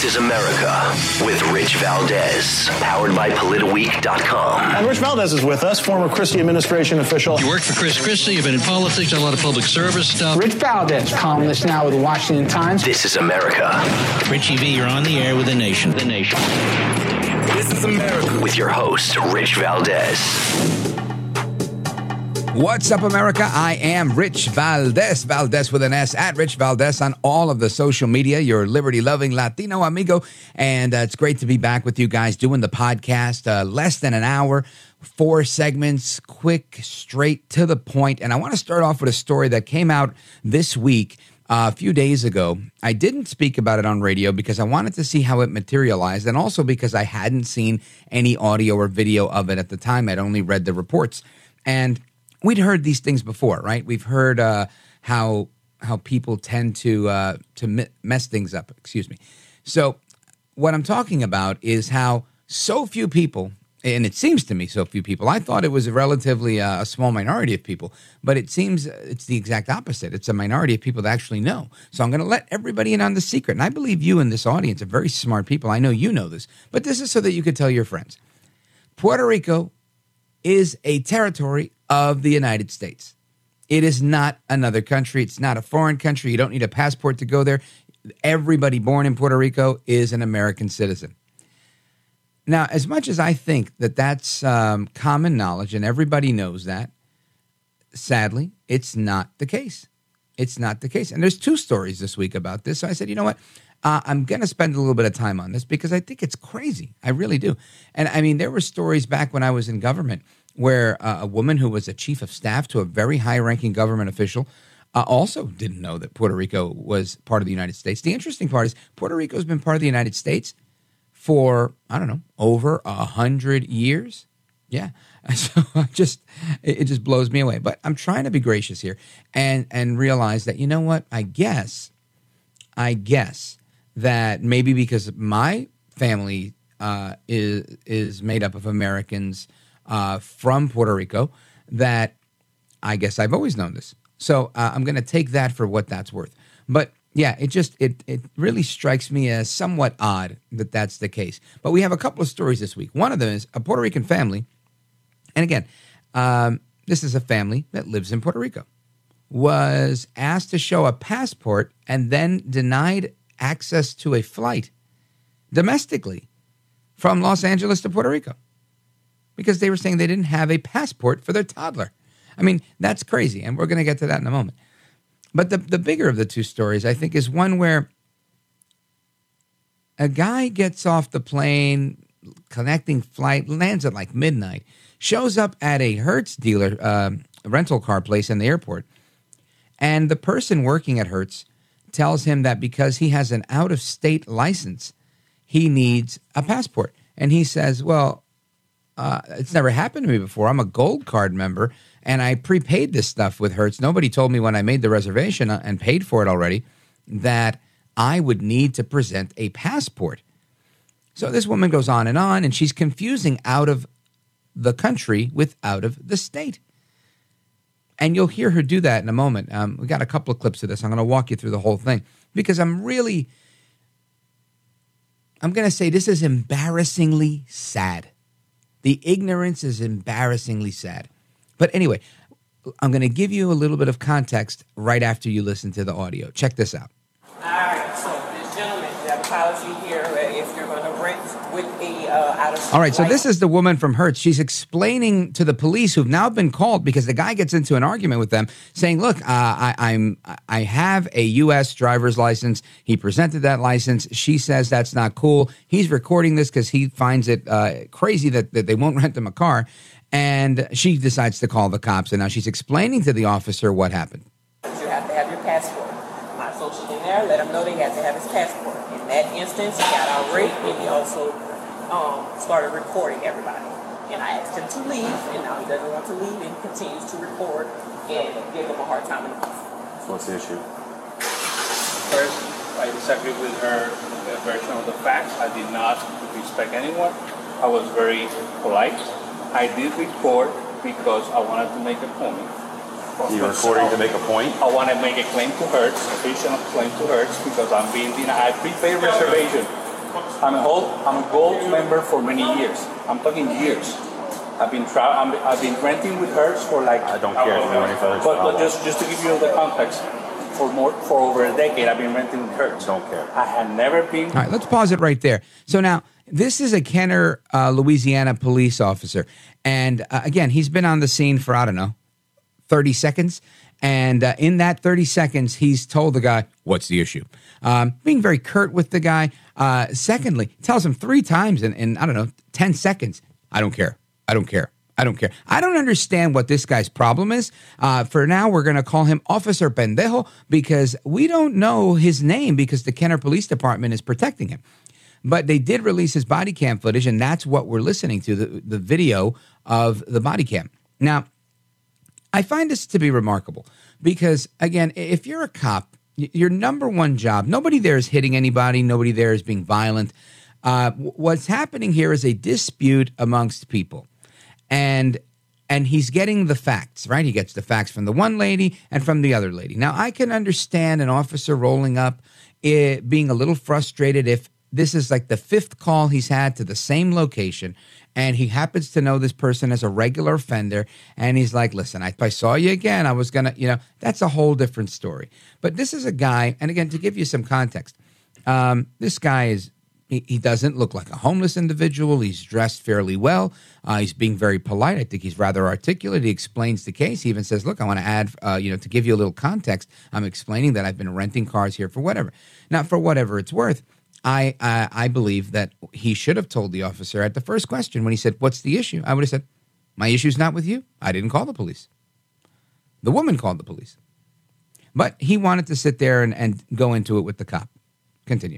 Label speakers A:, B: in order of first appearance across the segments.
A: is America with Rich Valdez, powered by PolitiWeek.com.
B: And Rich Valdez is with us, former Christie administration official.
C: You worked for Chris Christie, you've been in politics, done a lot of public service stuff.
D: Rich Valdez, columnist now with the Washington Times.
A: This is America.
C: Richie V, you're on the air with the nation. The nation.
A: This is America. With your host, Rich Valdez.
E: What's up, America? I am Rich Valdez, Valdez with an S, at Rich Valdez on all of the social media, your liberty-loving Latino amigo. And it's great to be back with you guys doing the podcast. Less than an hour, 4 segments, quick, straight to the point. And I want to start off with a story that came out this week. A few days ago. I didn't speak about it on radio because I wanted to see how it materialized, and also because I hadn't seen any audio or video of it at the time. I'd only read the reports. And we'd heard these things before, right? We've heard how people tend to mess things up, excuse me. So what I'm talking about is how so few people, and it seems to me so few people, I thought it was a relatively a small minority of people, but it seems it's the exact opposite. It's a minority of people that actually know. So I'm going to let everybody in on the secret. And I believe you in this audience are very smart people. I know you know this, but this is so that you could tell your friends. Puerto Rico is a territory of the United States. It is not another country. It's not a foreign country. You don't need a passport to go there. Everybody born in Puerto Rico is an American citizen. Now, as much as I think that that's common knowledge and everybody knows that, sadly, it's not the case. It's not the case. And there's 2 stories this week about this. So I said, you know what? I'm going to spend a little bit of time on this because I think it's crazy. I really do. And I mean, there were stories back when I was in government where a woman who was a chief of staff to a very high-ranking government official also didn't know that Puerto Rico was part of the United States. The interesting part is Puerto Rico has been part of the United States for, I don't know, over 100 years. Yeah. So it just blows me away. But I'm trying to be gracious here and realize that, you know what? I guess that maybe because my family is made up of Americans from Puerto Rico, that I guess I've always known this. So I'm going to take that for what that's worth. But yeah, it really strikes me as somewhat odd that that's the case. But we have a couple of stories this week. One of them is a Puerto Rican family. And again, this is a family that lives in Puerto Rico. Was asked to show a passport and then denied access to a flight domestically from Los Angeles to Puerto Rico because they were saying they didn't have a passport for their toddler. I mean, that's crazy. And we're going to get to that in a moment. But the bigger of the 2 stories, I think, is one where a guy gets off the plane, connecting flight, lands at like midnight, shows up at a Hertz dealer, rental car place in the airport, and the person working at Hertz tells him that because he has an out-of-state license, he needs a passport. And he says, well, it's never happened to me before. I'm a Gold Card member, and I prepaid this stuff with Hertz. Nobody told me when I made the reservation and paid for it already that I would need to present a passport. So this woman goes on, and she's confusing out of the country with out of the state. And you'll hear her do that in a moment. We got a couple of clips of this. I'm going to walk you through the whole thing because I'm going to say this is embarrassingly sad. The ignorance is embarrassingly sad. But anyway, I'm going to give you a little bit of context right after you listen to the audio. Check this out.
F: All right, so this gentleman, you have a policy here if you're going to rent with a out-of-state.
E: All right, so this is the woman from Hertz. She's explaining to the police who've now been called because the guy gets into an argument with them saying, look, I have a U.S. driver's license. He presented that license. She says that's not cool. He's recording this because he finds it crazy that they won't rent him a car. And she decides to call the cops. And now she's explaining to the officer what happened.
F: You have to have your passport. My social in there, let him know they have to have his passport. In that instance, he got outraged and he also started recording everybody. And I asked him to leave, and now he doesn't want to leave and continues to record and give them a hard time in the office.
G: What's the issue?
H: First, I disagree with her version of the facts. I did not disrespect anyone. I was very polite. I did record because I wanted to make a point.
G: You were recording to make a point?
H: I want to make a claim to Hertz, official claim to Hertz, because I'm being denied. I prepaid reservation. I'm a gold member for many years. I'm talking years. I've been renting with Hertz for like.
G: I don't care if you're renting for Hertz.
H: But just to give you the context, for over a decade, I've been renting with Hertz.
G: Don't care.
H: I had never been.
E: All right, let's pause it right there. So now, this is a Kenner, Louisiana police officer. And again, he's been on the scene for, 30 seconds. And in that 30 seconds, he's told the guy, what's the issue? Being very curt with the guy. Secondly, tells him 3 times in 10 seconds, I don't care. I don't care. I don't care. I don't understand what this guy's problem is. For now, we're going to call him Officer Pendejo because we don't know his name because the Kenner Police Department is protecting him. But they did release his body cam footage, and that's what we're listening to, the video of the body cam. Now, I find this to be remarkable because, again, if you're a cop, your number one job, nobody there is hitting anybody. Nobody there is being violent. What's happening here is a dispute amongst people. And he's getting the facts, right? He gets the facts from the one lady and from the other lady. Now, I can understand an officer rolling up, being a little frustrated if this is like the 5th call he's had to the same location, and he happens to know this person as a regular offender, and he's like, listen, if I saw you again, I was going to, that's a whole different story. But this is a guy, and again, to give you some context, this guy is, he doesn't look like a homeless individual. He's dressed fairly well. He's being very polite. I think he's rather articulate. He explains the case. He even says, look, I want to add, to give you a little context, I'm explaining that I've been renting cars here for whatever. Now, for whatever it's worth, I believe that he should have told the officer at the first question when he said, what's the issue? I would have said, my issue's not with you. I didn't call the police. The woman called the police. But he wanted to sit there and go into it with the cop. Continue.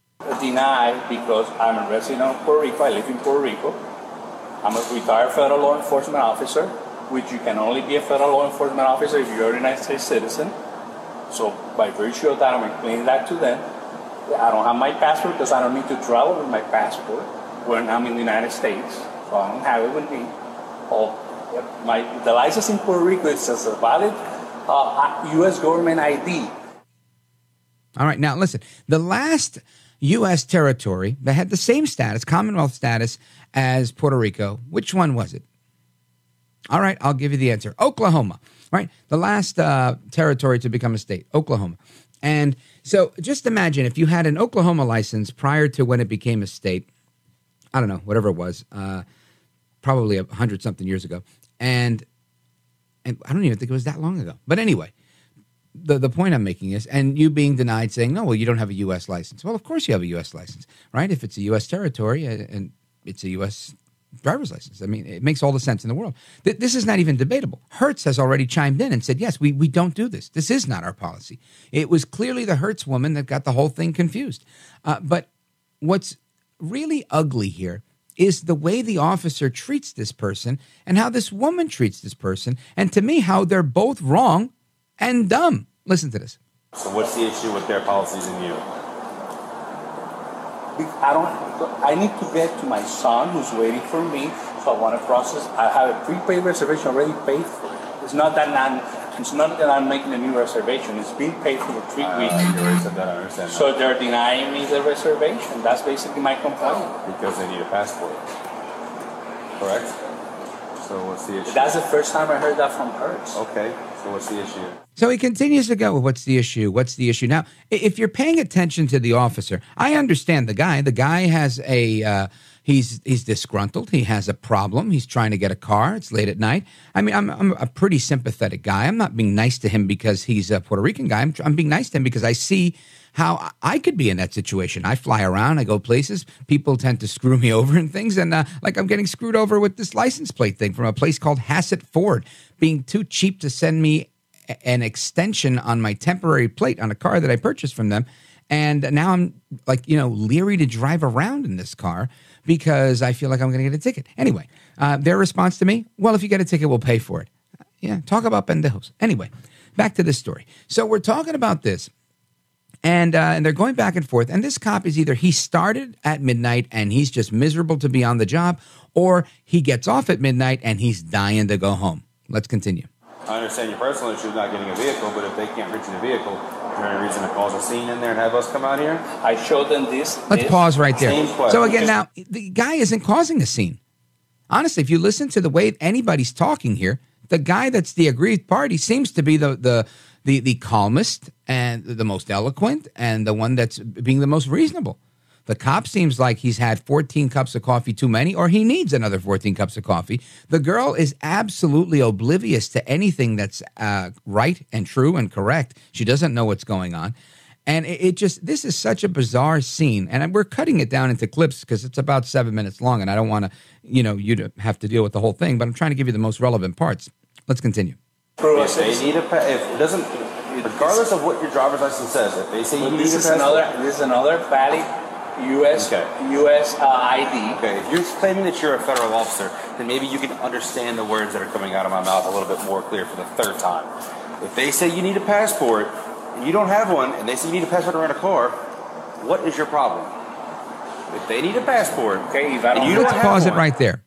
H: Deny because I'm a resident of Puerto Rico. I live in Puerto Rico. I'm a retired federal law enforcement officer, which you can only be a federal law enforcement officer if you're a United States citizen. So by virtue of that, I'm explaining that to them. I don't have my passport because I don't need to travel with my passport when I'm in the United States. So I don't have it with me. The license in Puerto Rico is just a valid U.S. government ID.
E: All right, now listen. The last U.S. territory that had the same status, Commonwealth status, as Puerto Rico, which one was it? All right, I'll give you the answer. Oklahoma, right? The last territory to become a state, Oklahoma. And so just imagine if you had an Oklahoma license prior to when it became a state, I don't know, whatever it was, probably 100-something years ago. And I don't even think it was that long ago. But anyway, the point I'm making is, and you being denied saying, no, well, you don't have a U.S. license. Well, of course you have a U.S. license, right? If it's a U.S. territory and it's a U.S. driver's license. I mean, it makes all the sense in the world. This is not even debatable. Hertz has already chimed in and said, yes, we don't do this. This is not our policy. It was clearly the Hertz woman that got the whole thing confused. But what's really ugly here is the way the officer treats this person and how this woman treats this person. And to me, how they're both wrong and dumb. Listen to this.
G: So what's the issue with their policies and you?
H: I need to get to my son who's waiting for me, so I want to process. I have a prepaid reservation already paid for. It's not that I'm making a new reservation. It's being paid for the 3 weeks.
G: You already said that, I understand that.
H: So they're denying me the reservation. That's basically my complaint.
G: Because they need a passport. Correct? So what's the issue?
H: That's the first time I heard that from Hertz.
G: Okay, so what's the issue?
E: So he continues to go, what's the issue? What's the issue? Now, if you're paying attention to the officer, I understand the guy. The guy has he's disgruntled. He has a problem. He's trying to get a car. It's late at night. I mean, I'm a pretty sympathetic guy. I'm not being nice to him because he's a Puerto Rican guy. I'm being nice to him because I see how I could be in that situation. I fly around. I go places. People tend to screw me over and things. And like I'm getting screwed over with this license plate thing from a place called Hassett Ford being too cheap to send me an extension on my temporary plate on a car that I purchased from them. And now I'm like, leery to drive around in this car because I feel like I'm going to get a ticket. Anyway, their response to me, well, if you get a ticket, we'll pay for it. Yeah, talk about pendejos. Anyway, back to this story. So we're talking about this. And they're going back and forth. And this cop is either he started at midnight and he's just miserable to be on the job, or he gets off at midnight and he's dying to go home. Let's continue.
G: I understand your personal issue of not getting a vehicle, but if they can't reach in a vehicle, is there any reason to cause a scene in there and have us come out here?
H: I showed them this.
E: Let's pause right there.
G: Same question.
E: So again, now the guy isn't causing a scene. Honestly, if you listen to the way anybody's talking here, the guy that's the aggrieved party seems to be the calmest and the most eloquent and the one that's being the most reasonable. The cop seems like he's had 14 cups of coffee too many, or he needs another 14 cups of coffee. The girl is absolutely oblivious to anything that's right and true and correct. She doesn't know what's going on. And this is such a bizarre scene. And we're cutting it down into clips because it's about 7 minutes long, and I don't want to, you to have to deal with the whole thing, but I'm trying to give you the most relevant parts. Let's continue.
G: If they need if it doesn't, regardless of what your driver's license says, if they say you need a passport.
H: This is another valid U.S. ID.
G: Okay, if you're claiming that you're a federal officer, then maybe you can understand the words that are coming out of my mouth a little bit more clear for the third time. If they say you need a passport and you don't have one, and they say you need a passport to rent a car, what is your problem? If they need a passport,
H: okay, if I don't,
G: and you don't
E: Let's
G: have
E: pause
G: one,
E: it right there.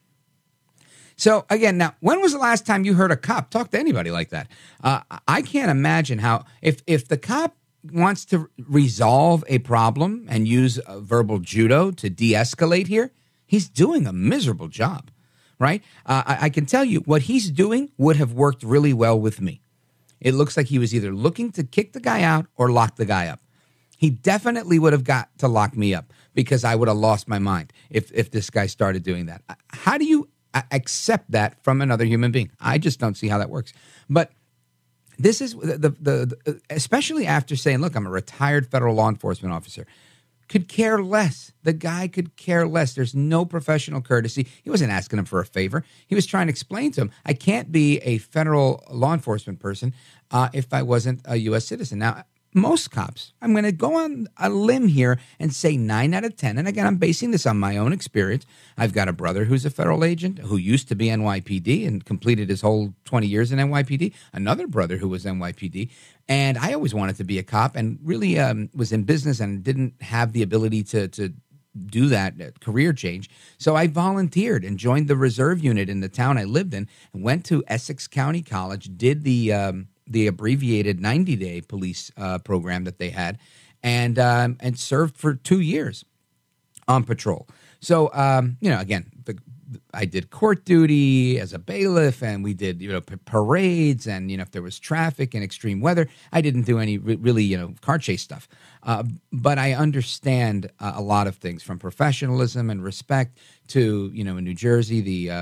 E: So again, now, when was the last time you heard a cop talk to anybody like that? I can't imagine how if the cop wants to resolve a problem and use verbal judo to de-escalate here, he's doing a miserable job, right? I can tell you what he's doing would have worked really well with me. It looks like he was either looking to kick the guy out or lock the guy up. He definitely would have got to lock me up because I would have lost my mind if this guy started doing that. How do you accept that from another human being? I just don't see how that works. But this is the especially after saying, look, I'm a retired federal law enforcement officer. Could care less. The guy could care less. There's no professional courtesy. He wasn't asking him for a favor. He was trying to explain to him, I can't be a federal law enforcement person if I wasn't a U.S. citizen. Now, most cops, I'm going to go on a limb here and say 9 out of 10. And again, I'm basing this on my own experience. I've got a brother who's a federal agent who used to be NYPD and completed his whole 20 years in NYPD. Another brother who was NYPD. And I always wanted to be a cop and really was in business and didn't have the ability to do that career change. So I volunteered and joined the reserve unit in the town I lived in and went to Essex County College, did the abbreviated 90-day police program that they had, and served for 2 years on patrol. So, again, I did court duty as a bailiff, and we did, parades, and, if there was traffic and extreme weather, I didn't do any really, car chase stuff. But I understand a lot of things, from professionalism and respect to, in New Jersey,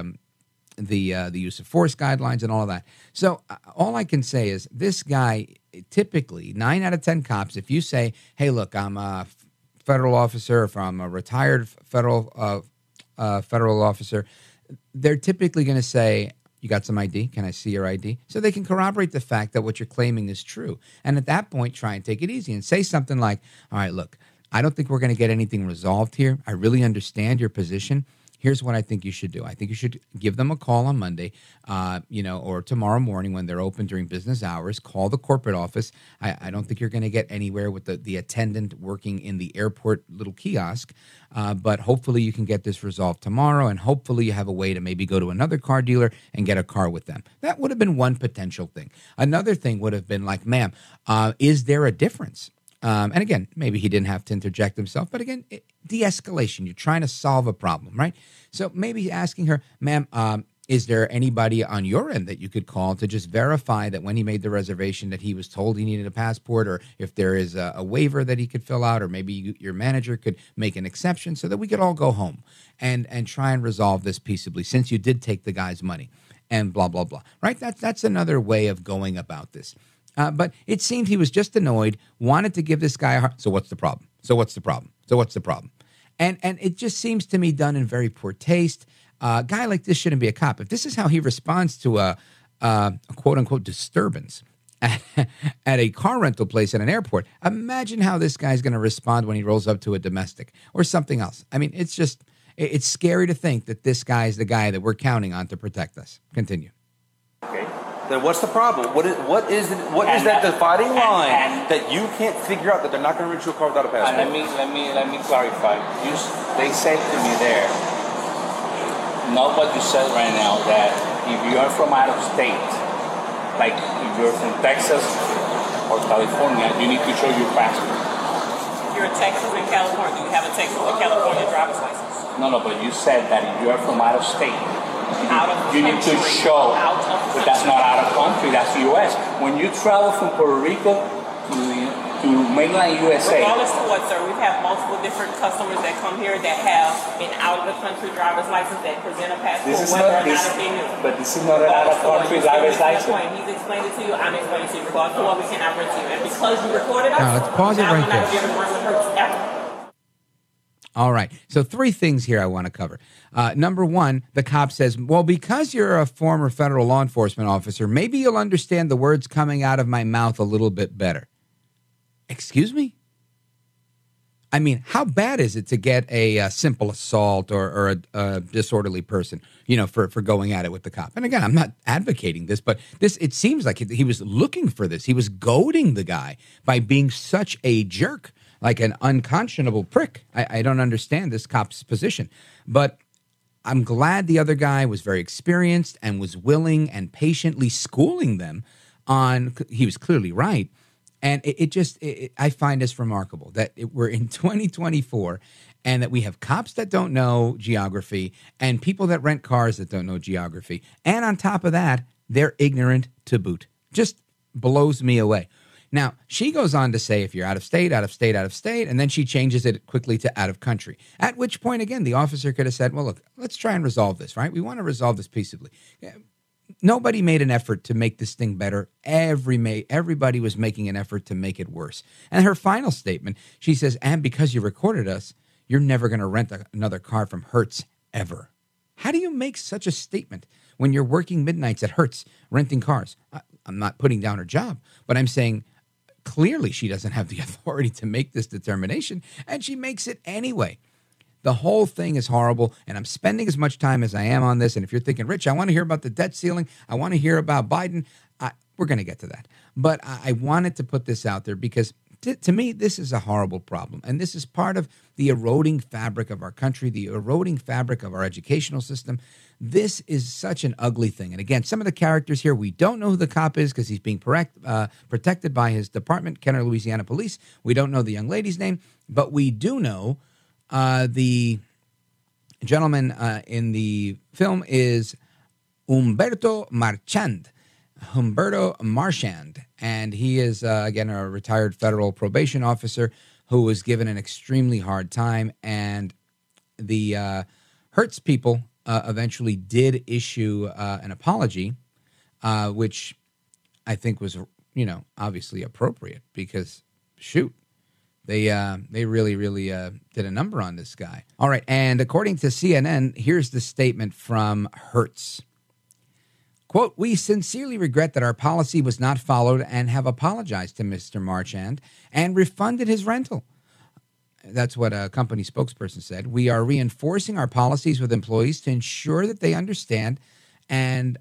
E: the use of force guidelines and all of that. So all I can say is this guy, typically 9 out of 10 cops, if you say, hey, look, I'm a federal officer, if I'm a retired federal officer, they're typically going to say, you got some ID? Can I see your ID? So they can corroborate the fact that what you're claiming is true. And at that point, try and take it easy and say something like, all right, look, I don't think we're going to get anything resolved here. I really understand your position. Here's what I think you should do. I think you should give them a call on Monday, or tomorrow morning when they're open during business hours. Call the corporate office. I don't think you're going to get anywhere with the attendant working in the airport little kiosk, but hopefully you can get this resolved tomorrow, and hopefully you have a way to maybe go to another car dealer and get a car with them. That would have been one potential thing. Another thing would have been like, ma'am, is there a difference? And again, maybe he didn't have to interject himself, but again, de-escalation. You're trying to solve a problem, right? So maybe asking her, ma'am, is there anybody on your end that you could call to just verify that when he made the reservation that he was told he needed a passport, or if there is a waiver that he could fill out, or maybe your manager could make an exception so that we could all go home and try and resolve this peaceably, since you did take the guy's money and blah, blah, blah, right? That's another way of going about this. But it seemed he was just annoyed, wanted to give this guy a hard... So what's the problem? So what's the problem? So what's the problem? And it just seems to me done in very poor taste. A guy like this shouldn't be a cop. If this is how he responds to a quote-unquote disturbance at a car rental place at an airport, imagine how this guy's going to respond when he rolls up to a domestic or something else. I mean, it's scary to think that this guy is the guy that we're counting on to protect us. Continue.
G: Okay. Then what's the problem? What is that dividing line that you can't figure out that they're not going to rent you a car without a passport?
H: Let me clarify. They said to me there, not what you said right now, that if you are from out of state Like if you're from Texas or California, you need to show your passport.
F: If you're in Texas and California, do you have a Texas or California driver's license?
H: No, but you said that if you are from out of state, you need to show. But that's not out of country, that's U.S. When you travel from Puerto Rico to mainland USA.
F: Regardless to what, sir, we've had multiple different customers that come here that have an out-of-the-country driver's license that present a passport, whether or not if they knew.
H: But this is not an out-of-country driver's license.
F: He's explained it to you, I'm explaining it to you. Regardless to what, we cannot bring to you. And because you recorded us,
E: now, let's pause it right there.
F: I'm not going to bring with Hertz ever.
E: All right. So 3 things here I want to cover. Number 1, the cop says, well, because you're a former federal law enforcement officer, maybe you'll understand the words coming out of my mouth a little bit better. Excuse me? I mean, how bad is it to get a simple assault or a disorderly person, for going at it with the cop? And again, I'm not advocating this, but it seems like he was looking for this. He was goading the guy by being such a jerk, like an unconscionable prick. I don't understand this cop's position. But I'm glad the other guy was very experienced and was willing and patiently schooling them on, he was clearly right. And I find this remarkable that we're in 2024 and that we have cops that don't know geography and people that rent cars that don't know geography. And on top of that, they're ignorant to boot. Just blows me away. Now, she goes on to say if you're out of state, and then she changes it quickly to out of country. At which point, again, the officer could have said, well, look, let's try and resolve this, right? We want to resolve this peaceably. Nobody made an effort to make this thing better. Everybody was making an effort to make it worse. And her final statement, she says, and because you recorded us, you're never going to rent another car from Hertz ever. How do you make such a statement when you're working midnights at Hertz renting cars? I'm not putting down her job, but I'm saying clearly she doesn't have the authority to make this determination, and she makes it anyway. The whole thing is horrible, and I'm spending as much time as I am on this. And if you're thinking, Rich, I want to hear about the debt ceiling, I want to hear about Biden, we're going to get to that. But I wanted to put this out there because to me, this is a horrible problem. And this is part of the eroding fabric of our country, the eroding fabric of our educational system. This is such an ugly thing. And again, some of the characters here, we don't know who the cop is because he's being protected by his department, Kenner, Louisiana Police. We don't know the young lady's name, but we do know the gentleman in the film is Humberto Marchand. And he is, again, a retired federal probation officer who was given an extremely hard time. And the Hertz people eventually did issue an apology, which I think was, obviously appropriate because, shoot, they really, really did a number on this guy. All right, and according to CNN, here's the statement from Hertz. Quote, we sincerely regret that our policy was not followed and have apologized to Mr. Marchand and refunded his rental. That's what a company spokesperson said. We are reinforcing our policies with employees to ensure that they understand and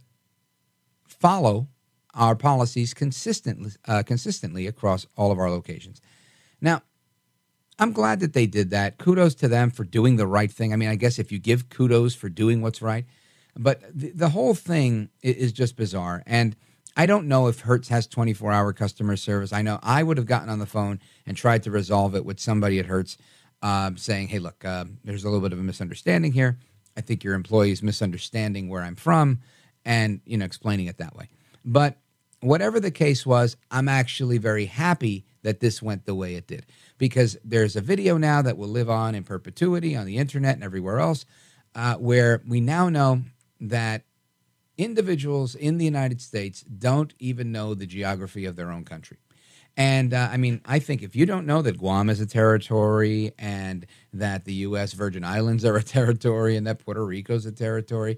E: follow our policies consistently across all of our locations. Now, I'm glad that they did that. Kudos to them for doing the right thing. I mean, I guess if you give kudos for doing what's right, but the whole thing is just bizarre. And I don't know if Hertz has 24-hour customer service. I know I would have gotten on the phone and tried to resolve it with somebody at Hertz saying, hey, look, there's a little bit of a misunderstanding here. I think your employee is misunderstanding where I'm from and, explaining it that way. But whatever the case was, I'm actually very happy that this went the way it did because there's a video now that will live on in perpetuity on the internet and everywhere else where we now know that individuals in the United States don't even know the geography of their own country. And I think if you don't know that Guam is a territory and that the U.S. Virgin Islands are a territory and that Puerto Rico is a territory,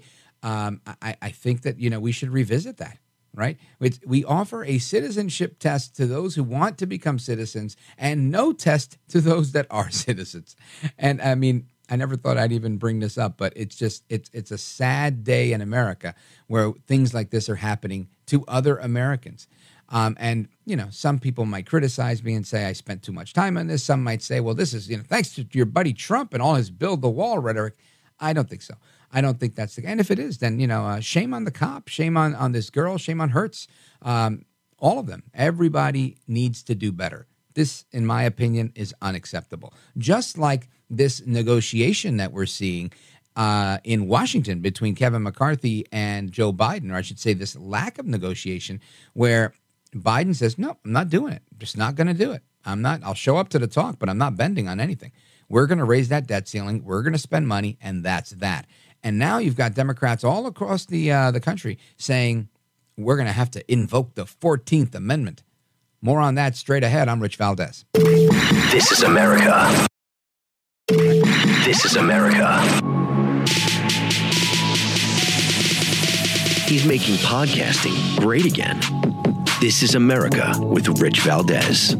E: I think that, we should revisit that, right? We offer a citizenship test to those who want to become citizens and no test to those that are citizens. And I never thought I'd even bring this up, but it's a sad day in America where things like this are happening to other Americans. And some people might criticize me and say I spent too much time on this. Some might say, well, this is, thanks to your buddy Trump and all his build the wall rhetoric. I don't think so. I don't think that's the. And if it is, then shame on the cop, shame on this girl, shame on Hertz, all of them. Everybody needs to do better. This, in my opinion, is unacceptable. Just like this negotiation that we're seeing in Washington between Kevin McCarthy and Joe Biden, or I should say this lack of negotiation where Biden says, no, I'm not doing it. I'm just not going to do it. I'll show up to the talk, but I'm not bending on anything. We're going to raise that debt ceiling. We're going to spend money, and that's that. And now you've got Democrats all across the country saying we're going to have to invoke the 14th Amendment. More on that straight ahead. I'm Rich Valdez.
A: This is America. This is America. He's making podcasting great again. This is America with Rich Valdez.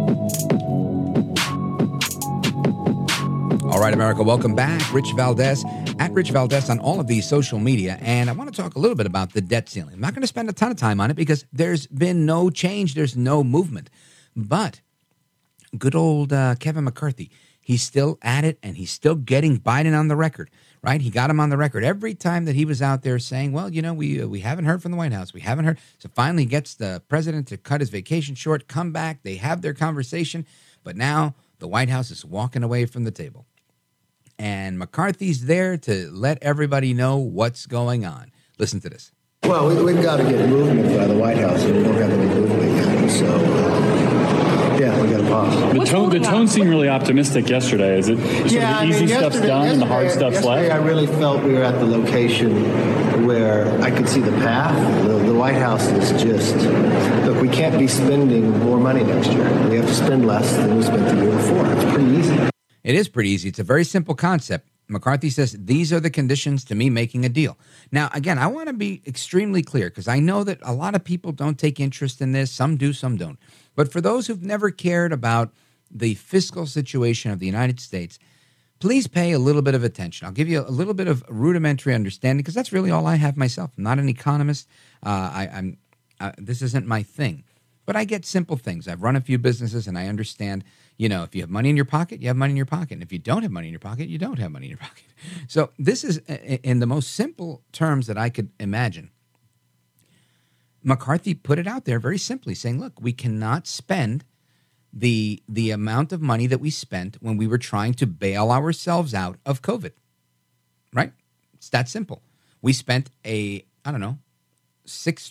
E: All right, America, welcome back. Rich Valdez, at Rich Valdez on all of these social media. And I want to talk a little bit about the debt ceiling. I'm not going to spend a ton of time on it because there's been no change. There's no movement. But good old Kevin McCarthy, he's still at it, and he's still getting Biden on the record, right? He got him on the record every time that he was out there saying, well, we haven't heard from the White House. We haven't heard. So finally he gets the president to cut his vacation short, come back. They have their conversation. But now the White House is walking away from the table. And McCarthy's there to let everybody know what's going on. Listen to this.
I: Well, we've got to get movement by the White House, and we don't have any movement yet. So, yeah, we got to pause.
J: The tone seemed really optimistic yesterday. Is it the easy stuff's done and the hard stuff's left?
I: I really felt we were at the location where I could see the path. The White House is just, look, we can't be spending more money next year. We have to spend less than we spent the year before. It's pretty easy.
E: It is pretty easy. It's a very simple concept. McCarthy says, these are the conditions to me making a deal. Now, again, I want to be extremely clear because I know that a lot of people don't take interest in this. Some do, some don't. But for those who've never cared about the fiscal situation of the United States, please pay a little bit of attention. I'll give you a little bit of rudimentary understanding because that's really all I have myself. I'm not an economist. This isn't my thing. But I get simple things. I've run a few businesses, and I understand, if you have money in your pocket, you have money in your pocket. And if you don't have money in your pocket, you don't have money in your pocket. So this is, in the most simple terms that I could imagine, McCarthy put it out there very simply, saying, look, we cannot spend the amount of money that we spent when we were trying to bail ourselves out of COVID, right? It's that simple. We spent $6 trillion.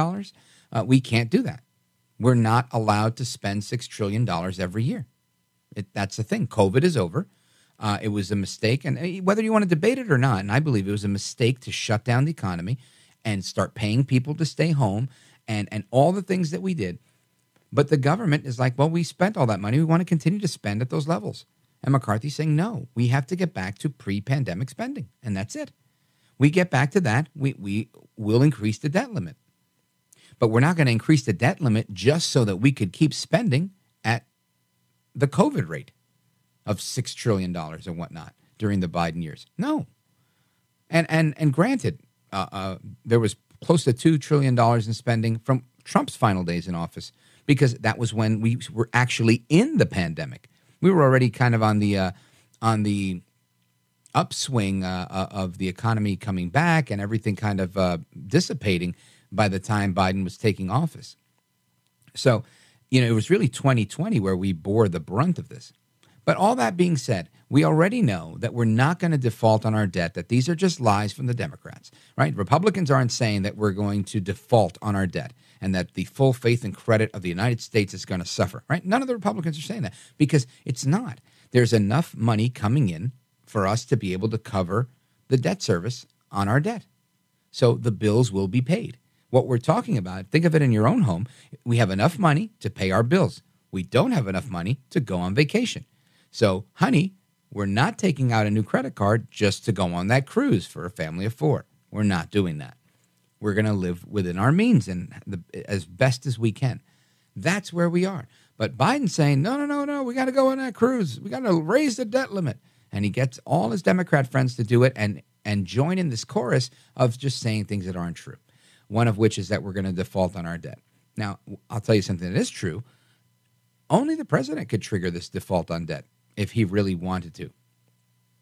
E: We can't do that. We're not allowed to spend $6 trillion every year. That's the thing. COVID is over. It was a mistake. And whether you want to debate it or not, and I believe it was a mistake to shut down the economy and start paying people to stay home and all the things that we did. But the government is like, well, we spent all that money. We want to continue to spend at those levels. And McCarthy's saying, no, we have to get back to pre-pandemic spending. And that's it. We get back to that. We will increase the debt limit. But we're not going to increase the debt limit just so that we could keep spending at the COVID rate of $6 trillion or whatnot during the Biden years. No. And granted, there was close to $2 trillion in spending from Trump's final days in office because that was when we were actually in the pandemic. We were already kind of on the upswing of the economy coming back and everything kind of dissipating by the time Biden was taking office. So, it was really 2020 where we bore the brunt of this. But all that being said, we already know that we're not going to default on our debt, that these are just lies from the Democrats, right? Republicans aren't saying that we're going to default on our debt and that the full faith and credit of the United States is going to suffer, right? None of the Republicans are saying that because it's not. There's enough money coming in for us to be able to cover the debt service on our debt. So the bills will be paid. What we're talking about, think of it in your own home. We have enough money to pay our bills. We don't have enough money to go on vacation. So, honey, we're not taking out a new credit card just to go on that cruise for a family of 4. We're not doing that. We're going to live within our means and as best as we can. That's where we are. But Biden's saying, no, we got to go on that cruise. We got to raise the debt limit. And he gets all his Democrat friends to do it and join in this chorus of just saying things that aren't true. One of which is that we're going to default on our debt. Now, I'll tell you something that is true. Only the president could trigger this default on debt if he really wanted to.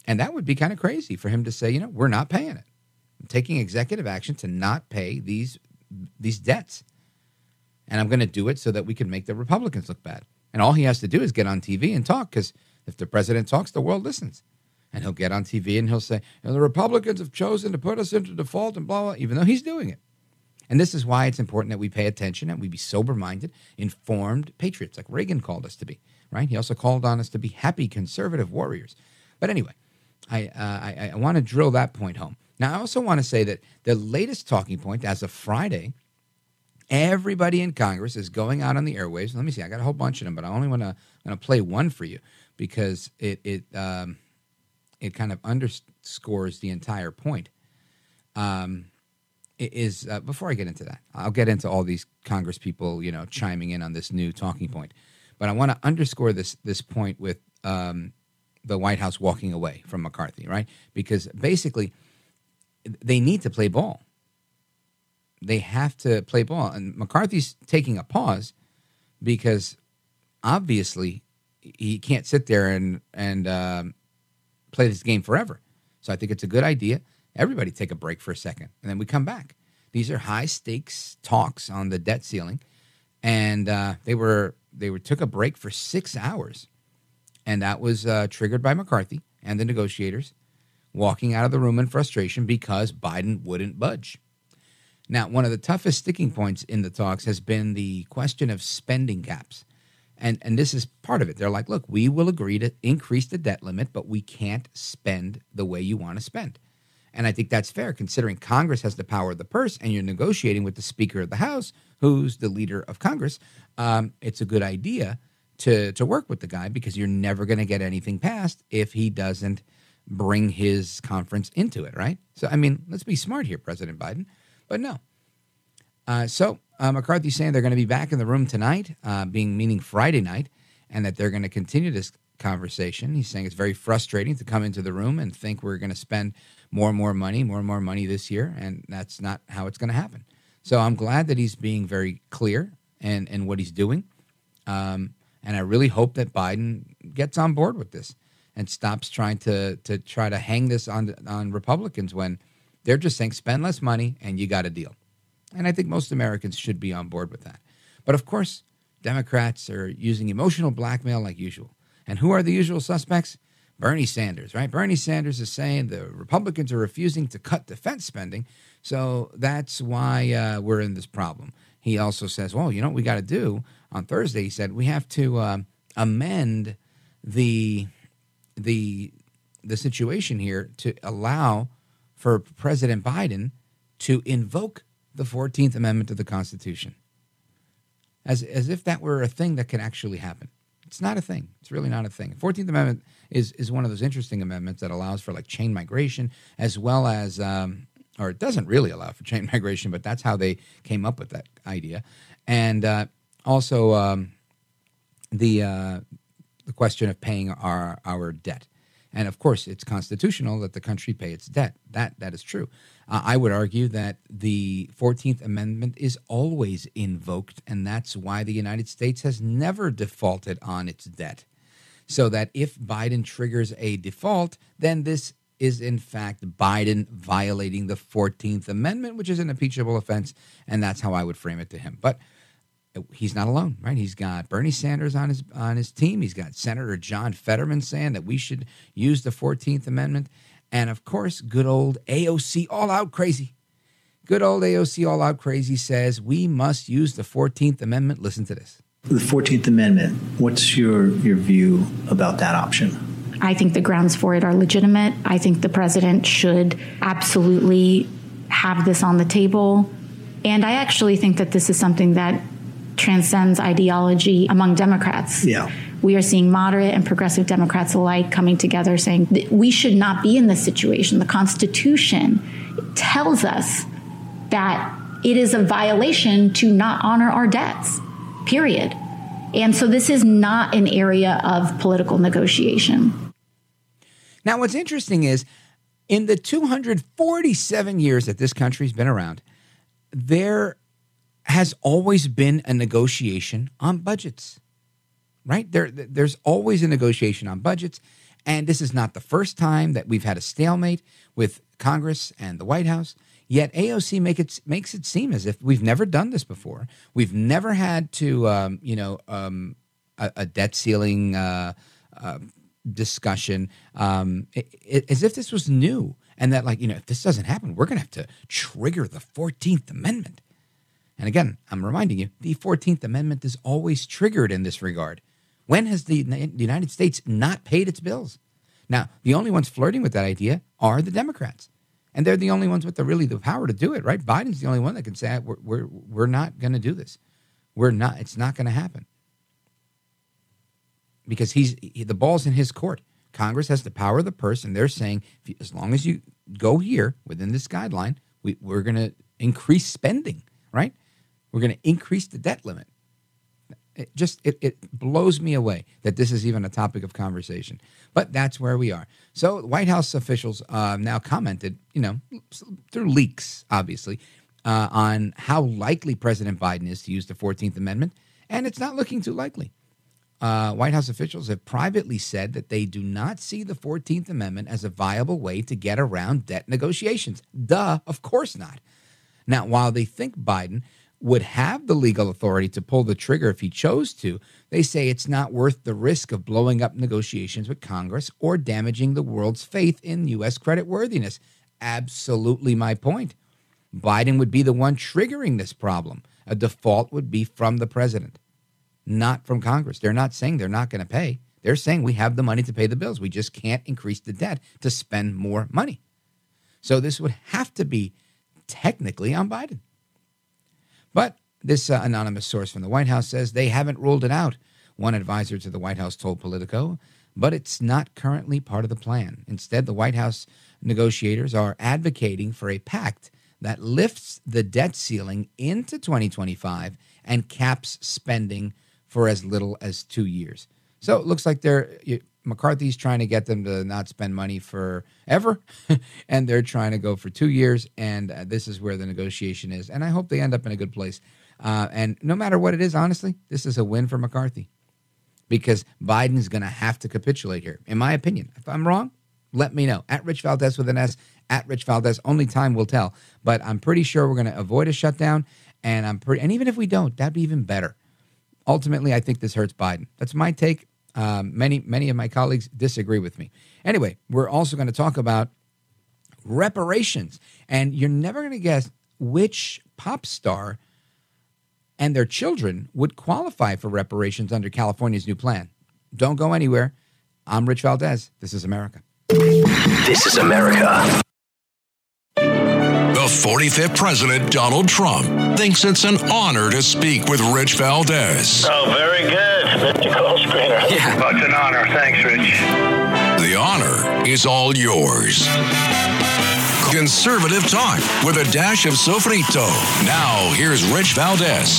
E: And that would be kind of crazy for him to say, we're not paying it. I'm taking executive action to not pay these debts. And I'm going to do it so that we can make the Republicans look bad. And all he has to do is get on TV and talk, because if the president talks, the world listens. And he'll get on TV and he'll say, the Republicans have chosen to put us into default and blah, blah, even though he's doing it. And this is why it's important that we pay attention and we be sober-minded, informed patriots, like Reagan called us to be, right? He also called on us to be happy conservative warriors. But anyway, I want to drill that point home. Now, I also want to say that the latest talking point, as of Friday, everybody in Congress is going out on the airwaves. Let me see. I got a whole bunch of them, but I only want to play one for you because it kind of underscores the entire point. Before I get into that, I'll get into all these Congress people, chiming in on this new talking point. But I want to underscore this point with the White House walking away from McCarthy, right? Because basically, they need to play ball. They have to play ball. And McCarthy's taking a pause because obviously he can't sit there and play this game forever. So I think it's a good idea. Everybody take a break for a second, and then we come back. These are high-stakes talks on the debt ceiling, and they took a break for 6 hours, and that was triggered by McCarthy and the negotiators walking out of the room in frustration because Biden wouldn't budge. Now, one of the toughest sticking points in the talks has been the question of spending caps. And this is part of it. They're like, look, we will agree to increase the debt limit, but we can't spend the way you want to spend. And I think that's fair, considering Congress has the power of the purse and you're negotiating with the Speaker of the House, who's the leader of Congress. It's a good idea to work with the guy, because you're never going to get anything passed if he doesn't bring his conference into it, right? So, I mean, let's be smart here, President Biden. But no. So McCarthy's saying they're going to be back in the room tonight, meaning Friday night, and that they're going to continue this conversation. He's saying it's very frustrating to come into the room and think we're going to spend more and more money this year, and that's not how it's going to happen. So I'm glad that he's being very clear in what he's doing, and I really hope that Biden gets on board with this and stops trying to hang this on Republicans when they're just saying spend less money and you got a deal. And I think most Americans should be on board with that. But of course, Democrats are using emotional blackmail like usual. And who are the usual suspects? Bernie Sanders, right? Bernie Sanders is saying the Republicans are refusing to cut defense spending, so that's why we're in this problem. He also says, well, you know what we got to do? On Thursday, he said, we have to amend the situation here to allow for President Biden to invoke the 14th Amendment to the Constitution. As if that were a thing that can actually happen. It's not a thing. It's really not a thing. 14th Amendment is one of those interesting amendments that allows for like chain migration, as well as, or it doesn't really allow for chain migration, but that's how they came up with that idea. And also the question of paying our debt. And of course, it's constitutional that the country pay its debt. That is true. I would argue that the 14th Amendment is always invoked, and that's why the United States has never defaulted on its debt. So that if Biden triggers a default, then this is in fact Biden violating the 14th Amendment, which is an impeachable offense, and that's how I would frame it to him. But he's not alone, right? He's got Bernie Sanders on his team. He's got Senator John Fetterman saying that we should use the 14th Amendment. And, of course, good old AOC All Out Crazy. Good old AOC All Out Crazy says we must use the 14th Amendment. Listen to this.
K: The 14th Amendment, what's your view about that option?
L: I think the grounds for it are legitimate. I think the president should absolutely have this on the table. And I actually think that this is something that transcends ideology among Democrats.
K: Yeah.
L: We are seeing moderate and progressive Democrats alike coming together saying that we should not be in this situation. The Constitution tells us that it is a violation to not honor our debts, period. And so this is not an area of political negotiation.
E: Now, what's interesting is in the 247 years that this country's been around, there has always been a negotiation on budgets. Right? There's always a negotiation on budgets, And this is not the first time that we've had a stalemate with Congress and the White House. Yet AOC makes it seem as if we've never done this before. We've never had to, a debt ceiling discussion, as if this was new. And that, if this doesn't happen, we're going to have to trigger the 14th Amendment. And again, I'm reminding you, the 14th Amendment is always triggered in this regard. When has the United States not paid its bills? Now, the only ones flirting with that idea are the Democrats. And they're the only ones with the power to do it, right? Biden's the only one that can say, we're not going to do this. It's not going to happen. Because the ball's in his court. Congress has the power of the purse, and they're saying, as long as you go here within this guideline, we're going to increase spending, right? We're going to increase the debt limit. It blows me away that this is even a topic of conversation. But that's where we are. So White House officials now commented, through leaks, obviously, on how likely President Biden is to use the 14th Amendment. And it's not looking too likely. White House officials have privately said that they do not see the 14th Amendment as a viable way to get around debt negotiations. Duh, of course not. Now, while they think Biden would have the legal authority to pull the trigger if he chose to, they say it's not worth the risk of blowing up negotiations with Congress or damaging the world's faith in U.S. creditworthiness. Absolutely my point. Biden would be the one triggering this problem. A default would be from the president, not from Congress. They're not saying they're not going to pay. They're saying we have the money to pay the bills. We just can't increase the debt to spend more money. So this would have to be technically on Biden. But this anonymous source from the White House says they haven't ruled it out. One advisor to the White House told Politico, but it's not currently part of the plan. Instead, the White House negotiators are advocating for a pact that lifts the debt ceiling into 2025 and caps spending for as little as 2 years. So it looks like McCarthy's trying to get them to not spend money forever, and they're trying to go for 2 years, and this is where the negotiation is. And I hope they end up in a good place. And no matter what it is, honestly, this is a win for McCarthy because Biden's going to have to capitulate here, in my opinion. If I'm wrong, let me know. At Rich Valdez with an S, at Rich Valdez. Only time will tell. But I'm pretty sure we're going to avoid a shutdown, and even if we don't, that'd be even better. Ultimately, I think this hurts Biden. That's my take. Many of my colleagues disagree with me. Anyway, we're also going to talk about reparations. And you're never going to guess which pop star and their children would qualify for reparations under California's new plan. Don't go anywhere. I'm Rich Valdez. This is America.
A: This is America.
M: The 45th President, Donald Trump, thinks it's an honor to speak with Rich Valdez.
N: Oh, very good. Mr. Call Screener.
M: Yeah.
N: Oh, it's an honor. Thanks, Rich.
M: The honor is all yours. Conservative talk with a dash of sofrito. Now, here's Rich Valdez.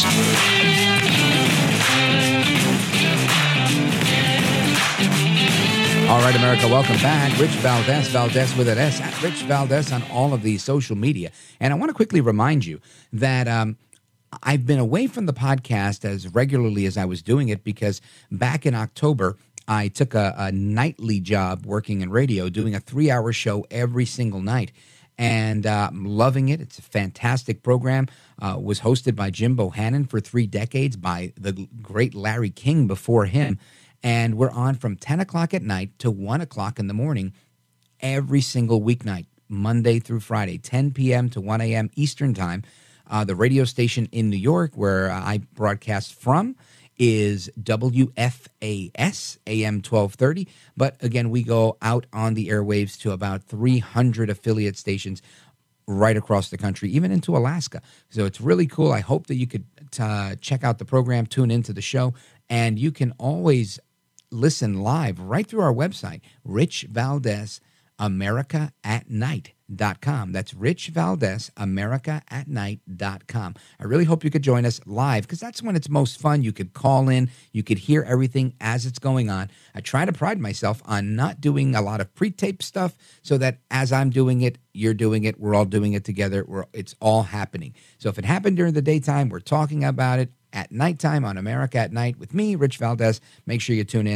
E: All right, America, welcome back. Rich Valdez, Valdez with an S, at Rich Valdez on all of the social media. And I want to quickly remind you that I've been away from the podcast as regularly as I was doing it because back in October, I took a nightly job working in radio, doing a 3-hour show every single night. And I'm loving it. It's a fantastic program. Was hosted by Jim Bohannon for 3 decades, by the great Larry King before him. And we're on from 10 o'clock at night to 1 o'clock in the morning every single weeknight, Monday through Friday, 10 p.m. to 1 a.m. Eastern Time. The radio station in New York where I broadcast from is WFAS, AM 1230. But again, we go out on the airwaves to about 300 affiliate stations right across the country, even into Alaska. So it's really cool. I hope that you could check out the program, tune into the show, and you can always listen live right through our website, Rich Valdez, AmericaAtNight.com. That's Rich Valdez, AmericaAtNight.com. I really hope you could join us live because that's when it's most fun. You could call in. You could hear everything as it's going on. I try to pride myself on not doing a lot of pre-tape stuff so that as I'm doing it, you're doing it. We're all doing it together. It's all happening. So if it happened during the daytime, we're talking about it at nighttime on America at Night with me, Rich Valdez. Make sure you tune in.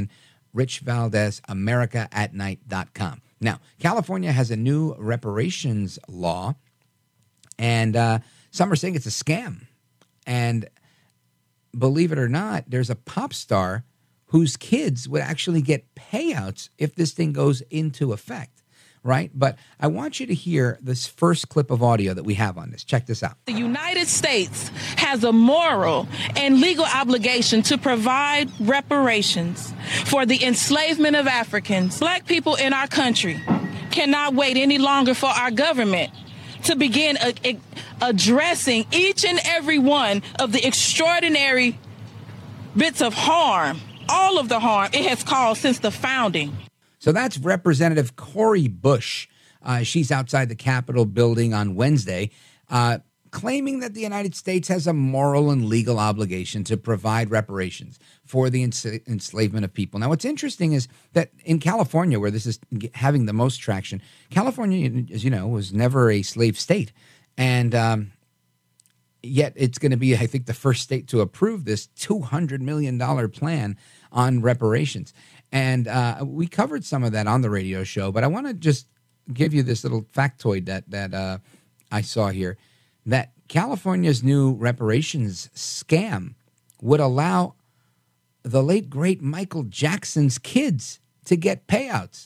E: Rich Valdez, AmericaAtNight.com. Now, California has a new reparations law, and some are saying it's a scam. And believe it or not, there's a pop star whose kids would actually get payouts if this thing goes into effect, right? But I want you to hear this first clip of audio that we have on this. Check this out.
O: The United States has a moral and legal obligation to provide reparations for the enslavement of Africans. Black people in our country cannot wait any longer for our government to begin addressing each and every one of the extraordinary bits of harm, all of the harm it has caused since the founding.
E: So that's Representative Cori Bush. She's outside the Capitol building on Wednesday, claiming that the United States has a moral and legal obligation to provide reparations for the enslavement of people. Now, what's interesting is that in California, where this is having the most traction, California, as you know, was never a slave state. And yet it's going to be, I think, the first state to approve this $200 million plan on reparations. And we covered some of that on the radio show, but I want to just give you this little factoid that I saw here, that California's new reparations scam would allow the late, great Michael Jackson's kids to get payouts.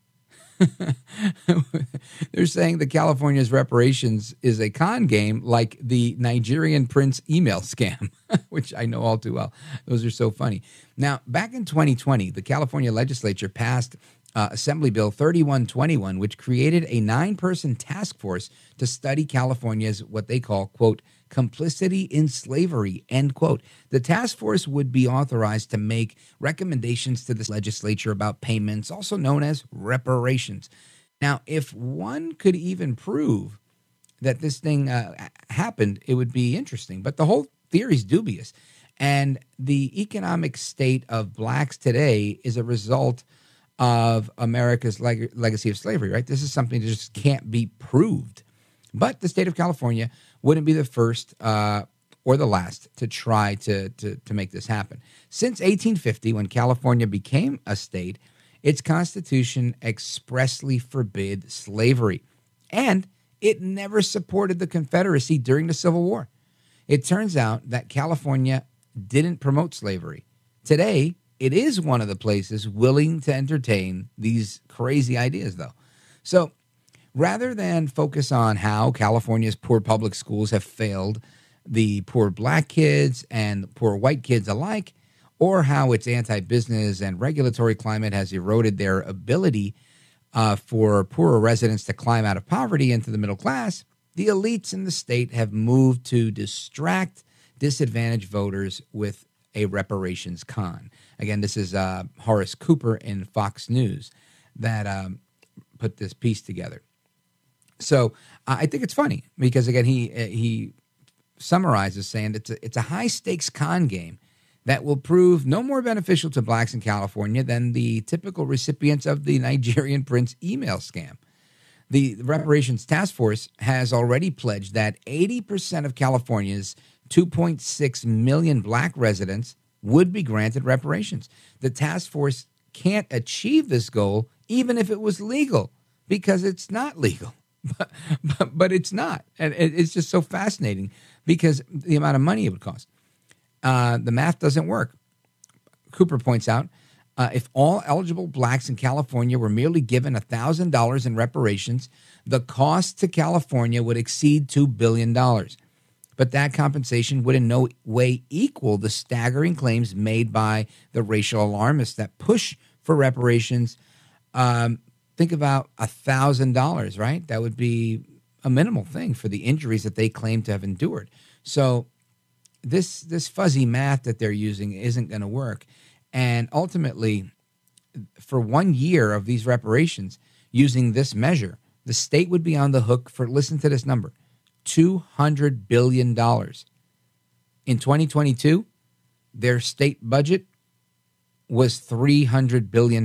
E: They're saying that California's reparations is a con game like the Nigerian prince email scam, which I know all too well. Those are so funny. Now, back in 2020, the California legislature passed Assembly Bill 3121, which created a 9-person task force to study California's what they call, quote, complicity in slavery, end quote. The task force would be authorized to make recommendations to the legislature about payments, also known as reparations. Now, if one could even prove that this thing happened, it would be interesting. But the whole theory is dubious. And the economic state of blacks today is a result of America's legacy of slavery, right? This is something that just can't be proved. But the state of California wouldn't be the first or the last to try to make this happen. Since 1850, when California became a state, its constitution expressly forbid slavery. And it never supported the Confederacy during the Civil War. It turns out that California didn't promote slavery. Today, it is one of the places willing to entertain these crazy ideas, though. So rather than focus on how California's poor public schools have failed the poor black kids and poor white kids alike, or how its anti-business and regulatory climate has eroded their ability for poorer residents to climb out of poverty into the middle class, the elites in the state have moved to distract disadvantaged voters with a reparations con. Again, this is Horace Cooper in Fox News that put this piece together. So I think it's funny because, again, he summarizes saying it's a high-stakes con game that will prove no more beneficial to blacks in California than the typical recipients of the Nigerian prince email scam. The Reparations Task Force has already pledged that 80% of California's 2.6 million black residents would be granted reparations. The task force can't achieve this goal even if it was legal, because it's not legal. But it's not. And it's just so fascinating because the amount of money it would cost. The math doesn't work. Cooper points out, if all eligible blacks in California were merely given $1,000 in reparations, the cost to California would exceed $2 billion. But that compensation would in no way equal the staggering claims made by the racial alarmists that push for reparations. Think about $1,000, right? That would be a minimal thing for the injuries that they claim to have endured. So this fuzzy math that they're using isn't going to work. And ultimately, for 1 year of these reparations, using this measure, the state would be on the hook for, listen to this number, $200 billion. In 2022, their state budget was $300 billion.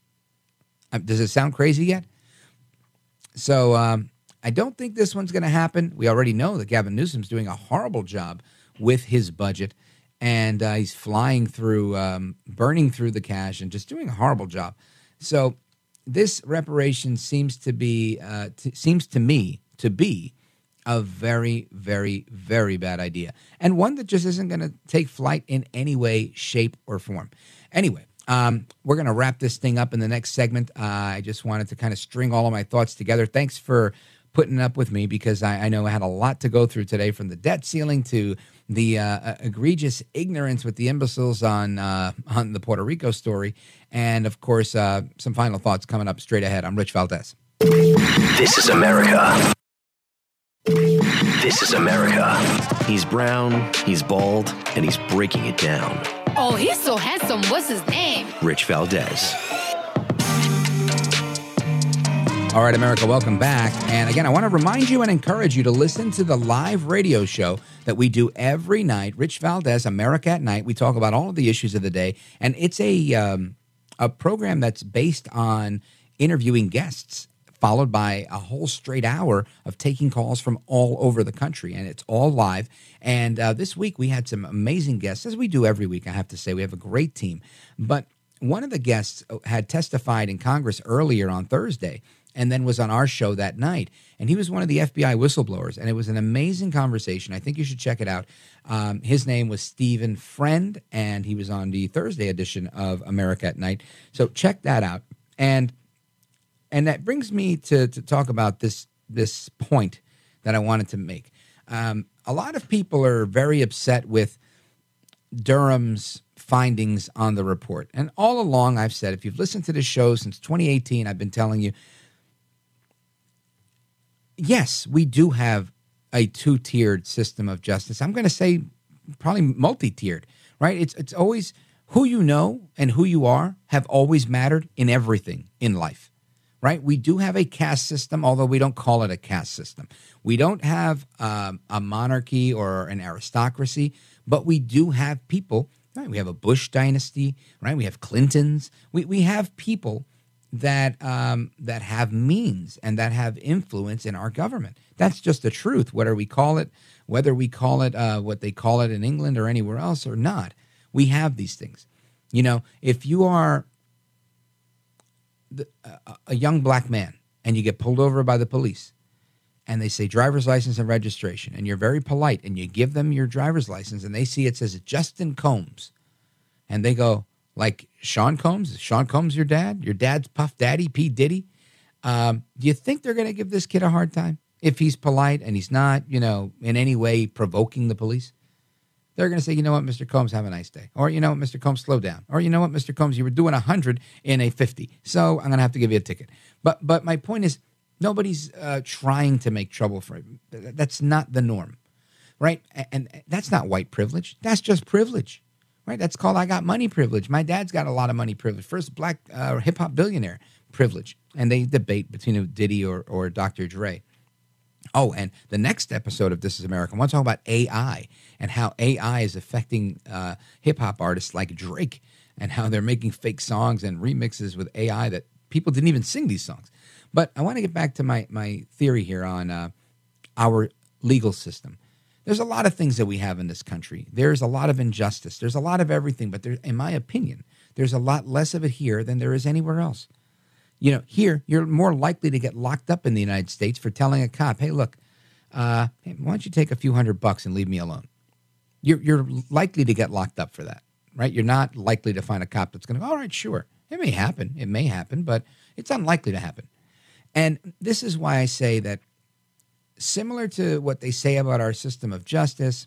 E: Does it sound crazy yet? So I don't think this one's going to happen. We already know that Gavin Newsom's doing a horrible job with his budget. and he's flying through, burning through the cash and just doing a horrible job. So this reparation seems to be, seems to me to be a very, very, very bad idea, and one that just isn't going to take flight in any way, shape, or form. Anyway, we're going to wrap this thing up in the next segment. I just wanted to kind of string all of my thoughts together. Thanks for putting up with me, because I know I had a lot to go through today, from the debt ceiling to the egregious ignorance with the imbeciles on the Puerto Rico story, and of course some final thoughts coming up straight ahead. I'm Rich Valdez.
A: This is America. This is America. He's brown, he's bald, and he's breaking it down.
P: Oh, he's so handsome. What's his name?
A: Rich Valdez.
E: All right, America, welcome back. And again, I want to remind you and encourage you to listen to the live radio show that we do every night, Rich Valdez, America at Night. We talk about all of the issues of the day, and it's a program that's based on interviewing guests, followed by a whole straight hour of taking calls from all over the country, and it's all live. And this week we had some amazing guests, as we do every week, I have to say. We have a great team. But one of the guests had testified in Congress earlier on Thursday and then was on our show that night. And he was one of the FBI whistleblowers, and it was an amazing conversation. I think you should check it out. His name was Stephen Friend, and he was on the Thursday edition of America at Night. So check that out. And that brings me to talk about this point that I wanted to make. A lot of people are very upset with Durham's findings on the report. And all along I've said, if you've listened to this show since 2018, I've been telling you, yes, we do have a two-tiered system of justice. I'm going to say probably multi-tiered, right? It's always who you know and who you are have always mattered in everything in life. Right? We do have a caste system, although we don't call it a caste system. We don't have a monarchy or an aristocracy, but we do have people. Right? We have a Bush dynasty, right? We have Clintons. We have people that have means and that have influence in our government. That's just the truth. Whether we call it what they call it in England or anywhere else or not, we have these things. You know, if you are a young black man and you get pulled over by the police and they say driver's license and registration, and you're very polite and you give them your driver's license and they see it says Justin Combs, and they go, like, Sean Combs? Is Sean Combs your dad? Your dad's Puff Daddy, P. Diddy? Do you think they're going to give this kid a hard time if he's polite and he's not, in any way provoking the police? They're going to say, you know what, Mr. Combs, have a nice day. Or, you know what, Mr. Combs, slow down. Or, you know what, Mr. Combs, you were doing 100 in a 50. So I'm going to have to give you a ticket. But my point is, nobody's trying to make trouble for it. That's not the norm, right? And that's not white privilege. That's just privilege, right? That's called I got money privilege. My dad's got a lot of money privilege. First black hip-hop billionaire privilege. And they debate between Diddy or Dr. Dre. Oh, and the next episode of This is America, I want to talk about AI and how AI is affecting hip-hop artists like Drake, and how they're making fake songs and remixes with AI that people didn't even sing these songs. But I want to get back to my theory here on our legal system. There's a lot of things that we have in this country. There's a lot of injustice. There's a lot of everything. But there, in my opinion, there's a lot less of it here than there is anywhere else. Here, you're more likely to get locked up in the United States for telling a cop, hey, look, why don't you take a few $100 and leave me alone? You're likely to get locked up for that, right? You're not likely to find a cop that's going to go, all right, sure. It may happen, but it's unlikely to happen. And this is why I say that, similar to what they say about our system of justice,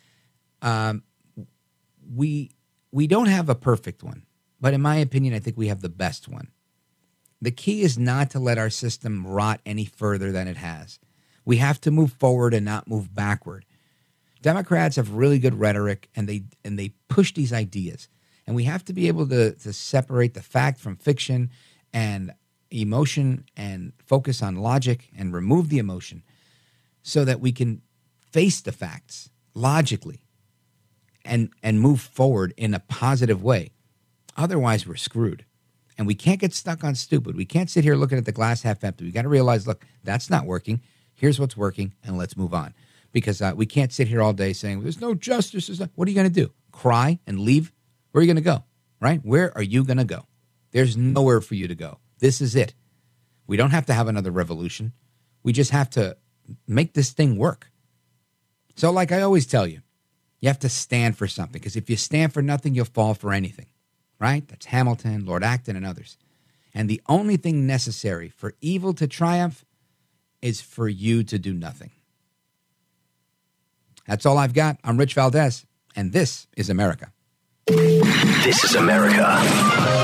E: we don't have a perfect one. But in my opinion, I think we have the best one. The key is not to let our system rot any further than it has. We have to move forward and not move backward. Democrats have really good rhetoric, and they push these ideas. And we have to be able to separate the fact from fiction and emotion and focus on logic and remove the emotion so that we can face the facts logically and move forward in a positive way. Otherwise, we're screwed. And we can't get stuck on stupid. We can't sit here looking at the glass half empty. We got to realize, look, that's not working. Here's what's working, and let's move on. Because we can't sit here all day saying, there's no justice. What are you going to do? cry, and leave, where are you going to go, right? Where are you going to go? There's nowhere for you to go. This is it. We don't have to have another revolution. We just have to make this thing work. So like I always tell you, you have to stand for something, because if you stand for nothing, you'll fall for anything, right? That's Hamilton, Lord Acton, and others. And the only thing necessary for evil to triumph is for you to do nothing. That's all I've got. I'm Rich Valdez, and this is America.
A: This is America.